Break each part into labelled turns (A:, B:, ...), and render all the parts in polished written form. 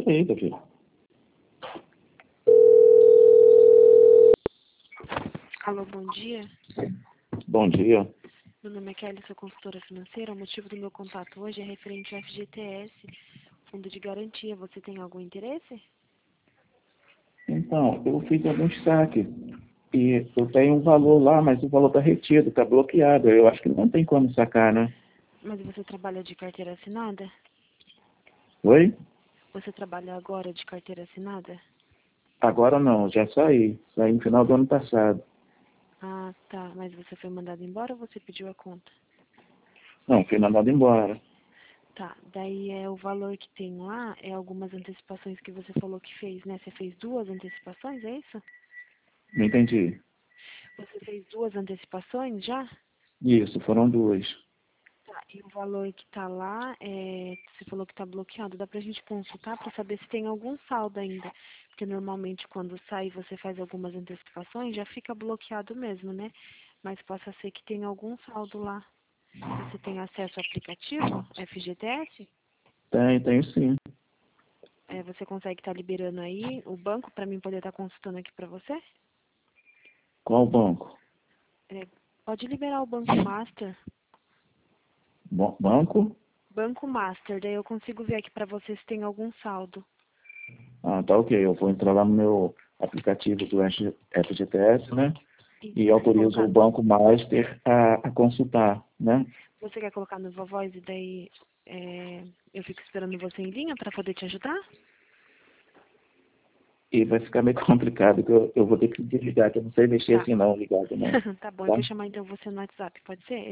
A: Eita, filho.
B: Alô, bom dia.
A: Bom dia.
B: Meu nome é Kelly, sou consultora financeira. O motivo do meu contato hoje é referente ao FGTS, Fundo de Garantia. Você tem algum interesse?
A: Então, eu fiz alguns saques e eu tenho um valor lá, mas o valor está retido, está bloqueado. Eu acho que não tem como sacar, né?
B: Mas você trabalha de carteira assinada?
A: Oi?
B: Você trabalha agora de carteira assinada?
A: Agora não, já saí. Saí no final do ano passado.
B: Ah, tá. Mas você foi mandado embora ou você pediu a conta?
A: Não, fui mandado embora.
B: Tá. Daí o valor que tem lá é algumas antecipações que você falou que fez, né? Você fez 2 antecipações, é isso?
A: Não entendi.
B: Você fez 2 antecipações já?
A: Isso, foram duas.
B: Tá, e o valor que tá lá, você falou que tá bloqueado, dá pra gente consultar pra saber se tem algum saldo ainda. Porque normalmente quando sai e você faz algumas antecipações, já fica bloqueado mesmo, né? Mas possa ser que tenha algum saldo lá. Você tem acesso ao aplicativo FGTS?
A: Tenho sim.
B: Você consegue estar liberando aí o banco pra mim poder estar consultando aqui pra você?
A: Qual banco?
B: É, pode liberar o Banco Master.
A: Banco?
B: Banco Master, daí eu consigo ver aqui pra você se tem algum saldo.
A: Ah, tá ok. Eu vou entrar lá no meu aplicativo do FGTS, né?
B: E
A: E
B: você quer
A: autorizo
B: colocar
A: o Banco Master a consultar, né?
B: Você quer colocar no Viva Voz e daí eu fico esperando você em linha para poder te ajudar?
A: E vai ficar meio complicado, que eu vou ter que desligar, que eu não sei mexer
B: Tá.
A: assim não, ligado não.
B: Tá bom, eu
A: Tá?
B: vou chamar então você no WhatsApp, pode ser?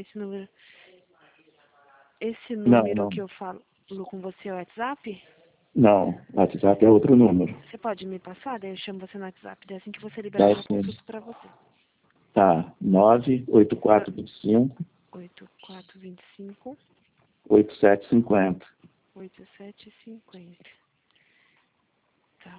B: Esse
A: Não,
B: número
A: não.
B: que eu falo com você é o WhatsApp?
A: Não, WhatsApp é outro número.
B: Você pode me passar? Daí eu chamo você no WhatsApp. Daí assim que você liberar,
A: Tá
B: eu já
A: sim.
B: consulto para você.
A: Tá,
B: Ah,
A: 98425
B: 8425
A: 8750.
B: 8750. Tá.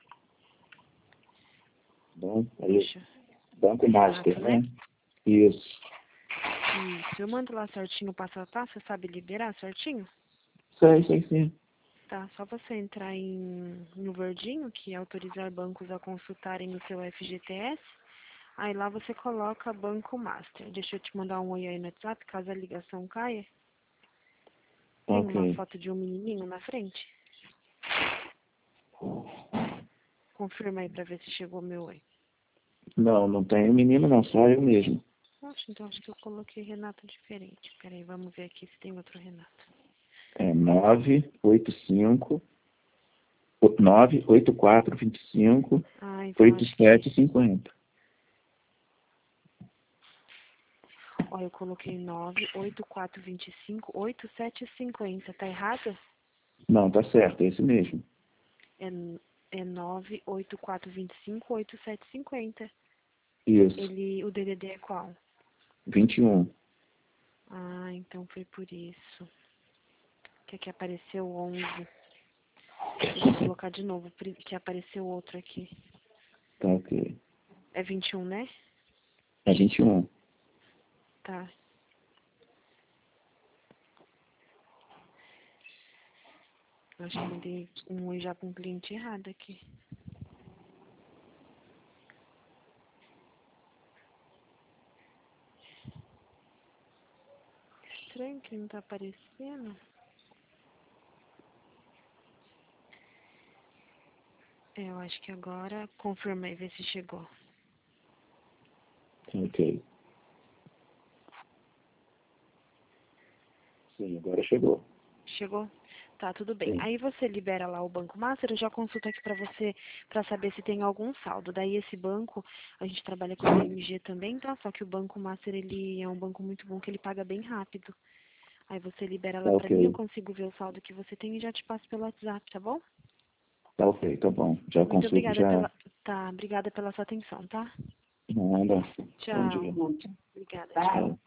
A: Bom, aí,
B: Deixa.
A: Banco
B: Renato,
A: Master,
B: né?
A: né? Isso.
B: Isso. Eu mando lá certinho o passo a passo. Você sabe liberar certinho?
A: Sei sim.
B: Tá, só você entrar no verdinho, que é autorizar bancos a consultarem o seu FGTS. Aí lá você coloca Banco Master. Deixa eu te mandar um oi aí no WhatsApp, caso a ligação caia. Tem uma
A: Ok.
B: foto de um menininho na frente? Confirma aí pra ver se chegou meu oi.
A: Não, não tem menino não, só eu mesmo.
B: Nossa, então acho que eu coloquei Renato diferente. Peraí, vamos ver aqui se tem outro Renato.
A: É 985 98425
B: Ah, então acho que...
A: 8750.
B: Ó, eu coloquei 98425 8750. Tá errado?
A: Não, tá certo, é esse mesmo.
B: É, é 98425 8750.
A: Isso,
B: O DDD é qual?
A: 21.
B: Ah, então foi por isso. Que aqui apareceu 11. Deixa eu colocar de novo, que apareceu outro aqui.
A: Tá ok.
B: É 21, né?
A: É 21.
B: Tá. Eu acho que eu mandei um oi já com um cliente errado aqui. Estranho que não tá aparecendo. Eu acho que agora confirma aí, vê se chegou.
A: Tá ok. Sim, agora chegou.
B: Chegou? Tá, tudo bem.
A: Sim.
B: Aí você libera lá o Banco Master, eu já consulto aqui pra você, pra saber se tem algum saldo. Daí esse banco, a gente trabalha com o BMG também, tá? Só que o Banco Master, ele é um banco muito bom, que ele paga bem rápido. Aí você libera
A: Tá
B: lá pra mim, eu
A: ok.
B: consigo ver o saldo que você tem e já te passo pelo WhatsApp, tá bom?
A: Tá ok, tá bom. Já
B: Muito
A: consulto
B: obrigada
A: já.
B: obrigada pela sua atenção, tá?
A: Nada. Bom
B: Tchau.
A: dia.
B: Obrigada, tchau.
A: Tchau.